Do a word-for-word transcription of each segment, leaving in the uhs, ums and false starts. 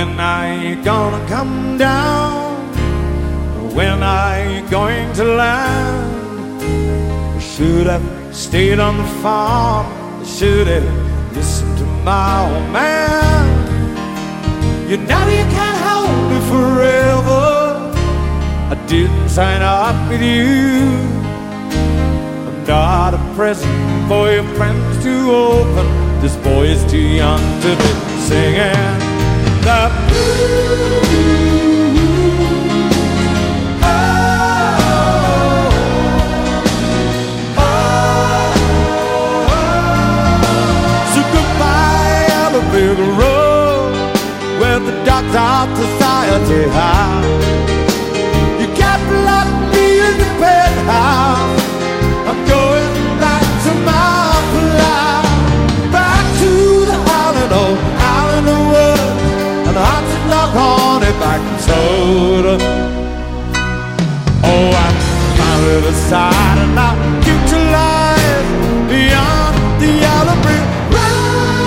When are you gonna come down? When are you going to land? I should have stayed on the farm. I should have listened to my old man. You know you can't hold me forever. I didn't sign up with you. I'm not a present for your friends to open. This boy is too young to be singing the blues. Big road where the dogs of society hide. You can't lock me in the penthouse. I'm going back to my fly, back to the island, old island of wood, and the hot dog honey back and soda. Oh, I'm finally decided now future lies beyond the yellow brick road.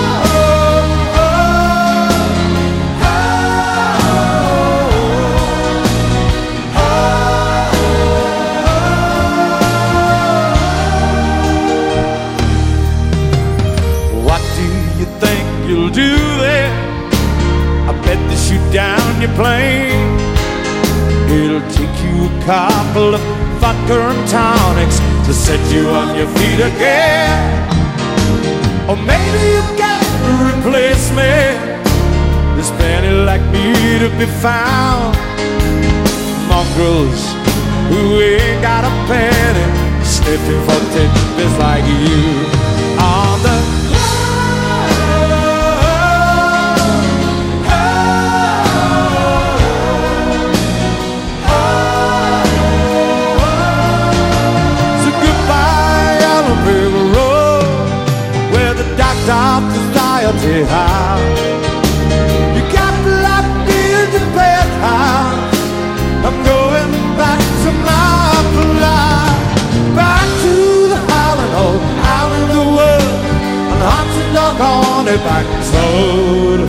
You'll do that. I bet they shoot down your plane. It'll take you a couple of vodka and tonics to set you on your feet again. Or maybe you can replace me. There's plenty like me to be found. Mongrels who ain't got a penny, sniffing for tidbits like you on the of society house. You got to lock me in the penthouse. I'm going back to my fly, back to the island, old island of the world, and the hot dog on it back and soda.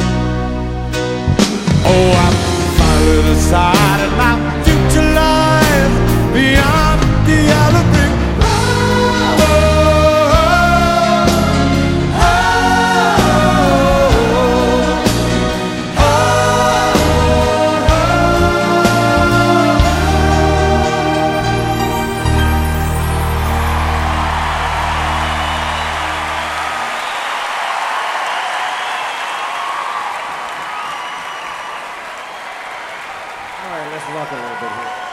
Oh, I'm finally decided my future lies beyond the yellow brick. All right, let's rock a little bit here.